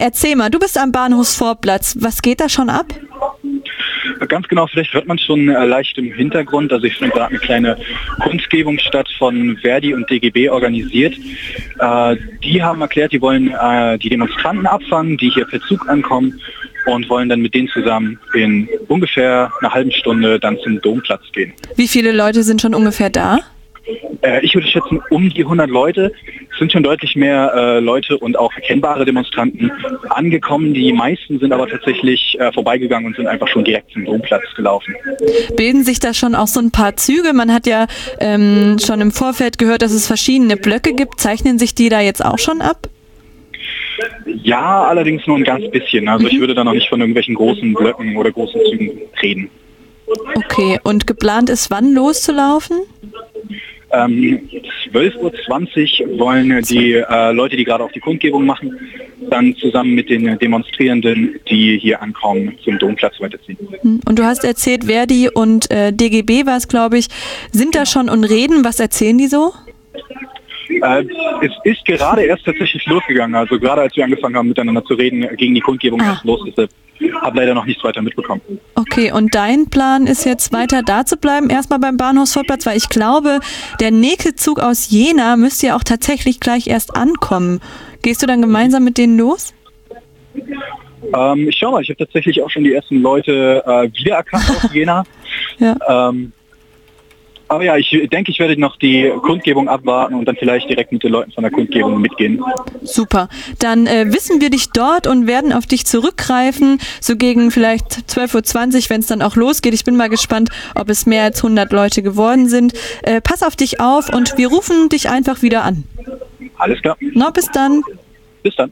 Erzähl mal, du bist am Bahnhofsvorplatz. Was geht da schon ab? Ganz genau, vielleicht hört man schon leicht im Hintergrund. Also ich finde gerade eine kleine Kundgebung statt von Verdi und DGB organisiert. Die haben erklärt, die wollen die Demonstranten abfangen, die hier per Zug ankommen und wollen dann mit denen zusammen in ungefähr einer halben Stunde dann zum Domplatz gehen. Wie viele Leute sind schon ungefähr da? Ich würde schätzen, um die 100 Leute. Es sind schon deutlich mehr Leute und auch erkennbare Demonstranten angekommen. Die meisten sind aber tatsächlich vorbeigegangen und sind einfach schon direkt zum Domplatz gelaufen. Bilden sich da schon auch so ein paar Züge? Man hat ja schon im Vorfeld gehört, dass es verschiedene Blöcke gibt. Zeichnen sich die da jetzt auch schon ab? Ja, allerdings nur ein ganz bisschen. Also ich würde da noch nicht von irgendwelchen großen Blöcken oder großen Zügen reden. Okay, und geplant ist, wann loszulaufen? 12:20 Uhr wollen die Leute, die gerade auf die Kundgebung machen, dann zusammen mit den Demonstrierenden, die hier ankommen, zum Domplatz weiterziehen. Und du hast erzählt, Verdi und DGB war es, glaube ich, sind da schon und reden. Was erzählen die so? Es ist gerade erst tatsächlich losgegangen. Also gerade als wir angefangen haben, miteinander zu reden, ging die Kundgebung erst los. Deshalb habe leider noch nichts weiter mitbekommen. Okay, und dein Plan ist jetzt weiter da zu bleiben, erstmal beim Bahnhofsvorplatz, weil ich glaube, der nächste Zug aus Jena müsste ja auch tatsächlich gleich erst ankommen. Gehst du dann gemeinsam mit denen los? Ich schau mal, ich habe tatsächlich auch schon die ersten Leute wiedererkannt aus Jena. Ja. Aber ja, ich denke, ich werde noch die Kundgebung abwarten und dann vielleicht direkt mit den Leuten von der Kundgebung mitgehen. Super. Dann wissen wir dich dort und werden auf dich zurückgreifen, so gegen vielleicht 12:20 Uhr, wenn es dann auch losgeht. Ich bin mal gespannt, ob es mehr als 100 Leute geworden sind. Pass auf dich auf und wir rufen dich einfach wieder an. Alles klar. Na, bis dann. Bis dann.